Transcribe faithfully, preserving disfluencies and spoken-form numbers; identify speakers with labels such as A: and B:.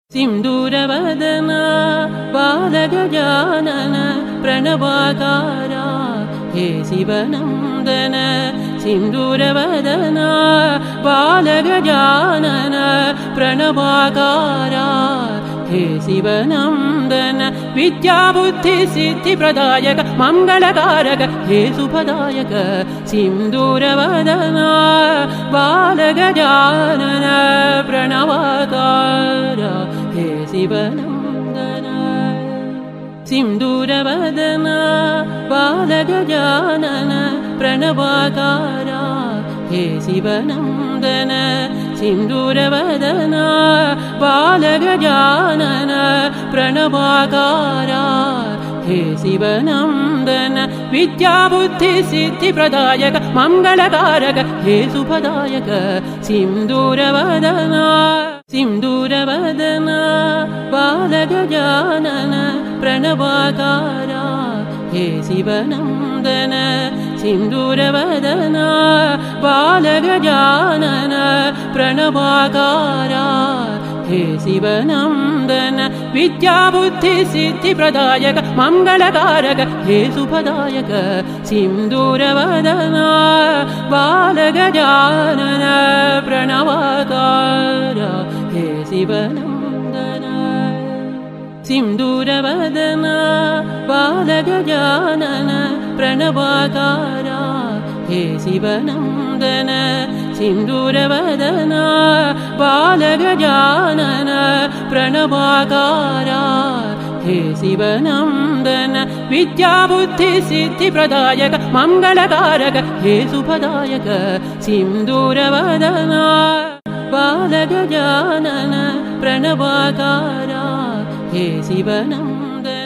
A: सिंदूरवदना बालगजानन प्रणवाकारा हे शिवनंदन सिंदूरवदना बालगजानन प्रणवाकारा हे शिवनंदन विद्याबुद्धि सिद्धिप्रदायक मंगलकारक हे शुभदायक सिंदूरवदना बालगजानन प्रणवाकारा हे शिवनंदन सिंदूरवदना बालगजानन प्रणवाकारा हे शिवनंदन सिंदूरवदना बालगजानन प्रणवाकारा हे शिवनंदन विद्याबुद्धि सिद्धिप्रदायक मंगलकारक हे शुभदायक सिंदूरवदना सिंदूरवदना बालगजानन प्रणवाकारा हे शिवनंदन सिंदूरवदना बालगजानन प्रणवाकारा हे शिवनंदन विद्याबुद्धि सिद्धिप्रदायक मंगलकारक हे शुभदायक सिंदूरवदना बालगजानन प्रणवाकारा हे शिवनंदन सिंदूरवदना बालगजानन प्रणवाकारा हे शिवनंदन सिंदूरवदना बालगजानन प्रणवाकारा हे शिवनंदन विद्याबुद्धि सिद्धिप्रदायक मंगलकारक हे शुभदायक सिंदूरवदना बालगजानन प्रणवाकारा हे शिवनंदन।